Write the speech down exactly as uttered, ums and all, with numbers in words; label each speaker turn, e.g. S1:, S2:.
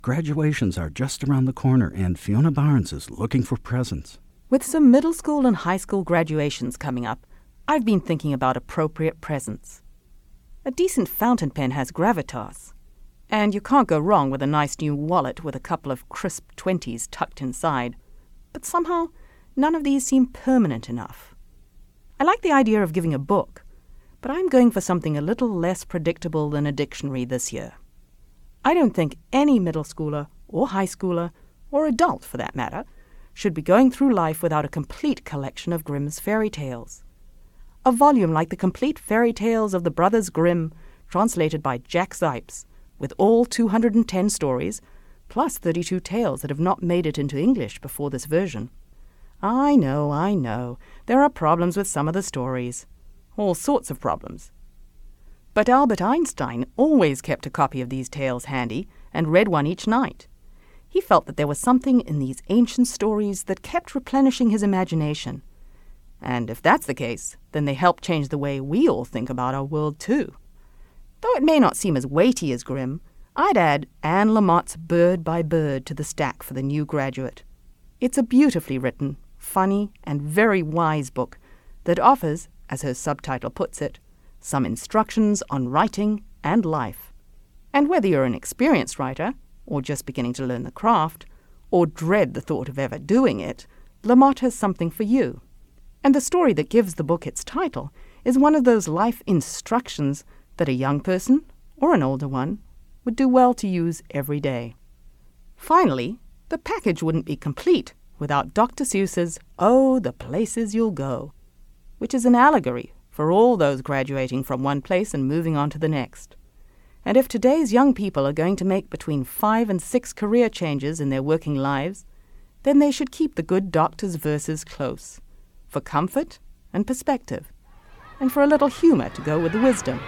S1: Graduations are just around the corner, and Fiona Barnes is looking for presents.
S2: With some middle school and high school graduations coming up, I've been thinking about appropriate presents. A decent fountain pen has gravitas, and you can't go wrong with a nice new wallet with a couple of crisp twenties tucked inside. But somehow, none of these seem permanent enough. I like the idea of giving a book, but I'm going for something a little less predictable than a dictionary this year. I don't think any middle schooler or high schooler, or adult for that matter, should be going through life without a complete collection of Grimm's fairy tales. A volume like the Complete Fairy Tales of the Brothers Grimm, translated by Jack Zipes, with all two hundred ten stories, plus thirty-two tales that have not made it into English before this version. I know, I know, there are problems with some of the stories. All sorts of problems. But Albert Einstein always kept a copy of these tales handy and read one each night. He felt that there was something in these ancient stories that kept replenishing his imagination. And if that's the case, then they help change the way we all think about our world too. Though it may not seem as weighty as Grimm, I'd add Anne Lamott's Bird by Bird to the stack for the new graduate. It's a beautifully written, funny, and very wise book that offers, as her subtitle puts it, some instructions on writing and life. And whether you're an experienced writer, or just beginning to learn the craft, or dread the thought of ever doing it, Lamotte has something for you. And the story that gives the book its title is one of those life instructions that a young person, or an older one, would do well to use every day. Finally, the package wouldn't be complete without Doctor Seuss's Oh, the Places You'll Go, which is an allegory for all those graduating from one place and moving on to the next. And if today's young people are going to make between five and six career changes in their working lives, then they should keep the good doctor's verses close, for comfort and perspective, and for a little humor to go with the wisdom.